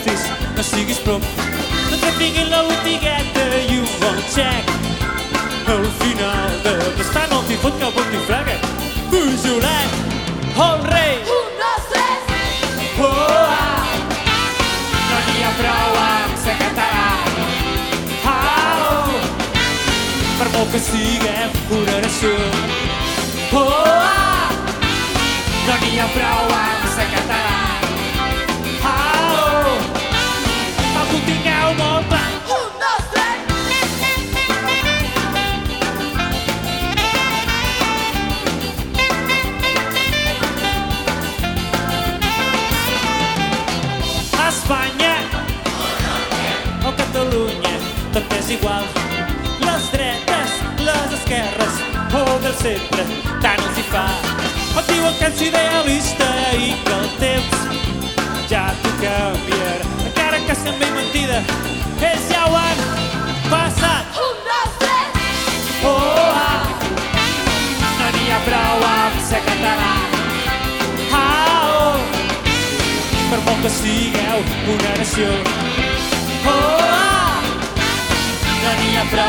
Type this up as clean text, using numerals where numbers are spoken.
estis, no siguis prop. No et vinguin la botigueta i un bon xec. Al final de l'estar no t'hi fot cap on t'hi frega. Pujolet, el rei. 1, 2, 3. Oh, ah. No n'hi ha prou amb ser català. Ah, oh. Per molt que siguem una nació. Oh, ah. No n'hi ha prou amb ser català. Ah, oh. Però ho tingueu molt clar. 1, 2, 3. A Espanya o Catalunya tot és igual. Les dretes, les esquerres o del centre tant els hi fa. Et diuen que ets idealista i que el temps ja t'ho canviarà. Encara que sembli mentida, ells ja ho han passat. 1, 2, 3. Oh, ah. No n'hi ha prou amb ser català. Ah, oh. Per molt que sigueu una nació. Oh, ah. No n'hi ha prou